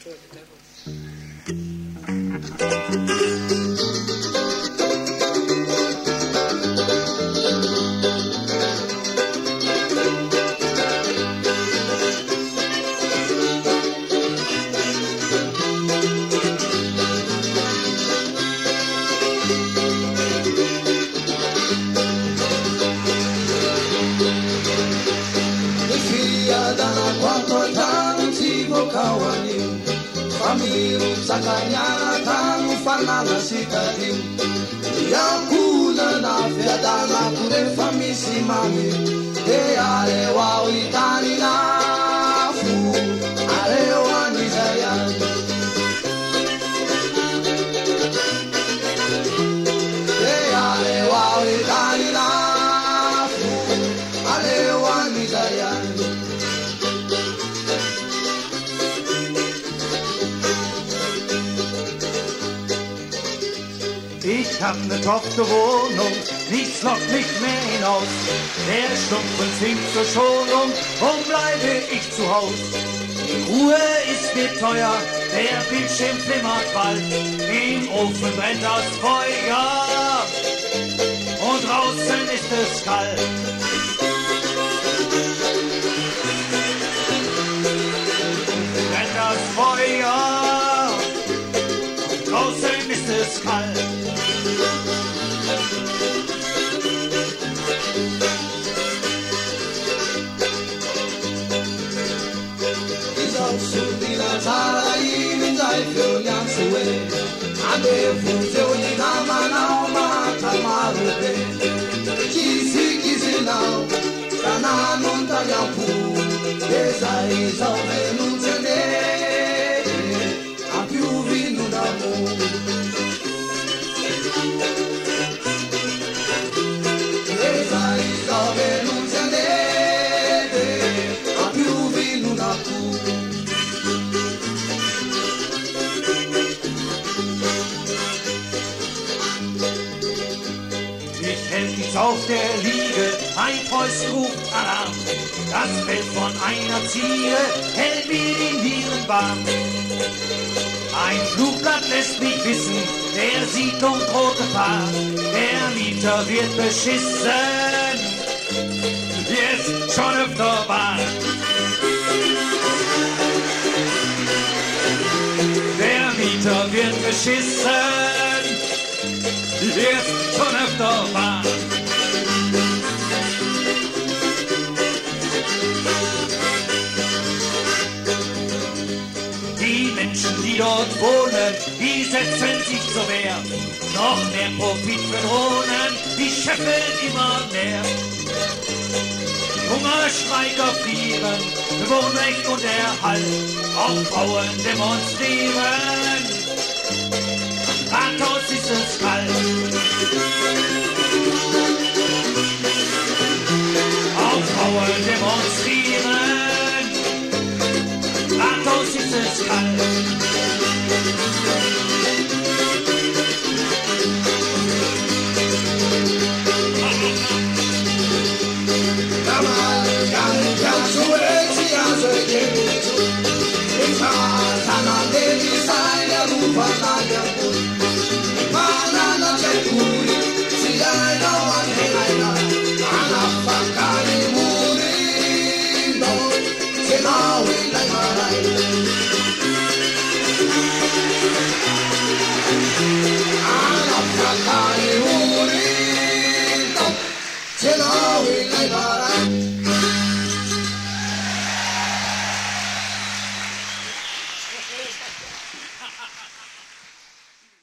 Ich hab ne Tochterwohnung, nichts lockt mich mehr hinaus. Der Stumpfen singt zur Schonung, drum bleibe ich zu Haus. Die Ruhe ist mir teuer, der Bildschirm flimmert bald. Im Ofen brennt das Feuer und draußen ist es kalt. Brennt das Feuer und draußen ist es kalt. Auf der Liege, ein Preußen ruft Alarm. Das Feld von einer Ziege hält mir den Viren warm. Ein Flugblatt lässt mich wissen, der Siedlung droht Gefahr. Der Mieter wird beschissen, jetzt schon öfter war. Der Mieter wird beschissen, jetzt schon öfter war. Die dort wohnen, die setzen sich zur Wehr. Noch mehr Profit für Drohnen, die scheffeln immer mehr. Hungerstreiker frieren, für Wohnrecht und Erhalt. Auch Bauern demonstrieren, Rathaus ist es kalt. Auch Bauern demonstrieren, Rathaus ist es kalt. Till I will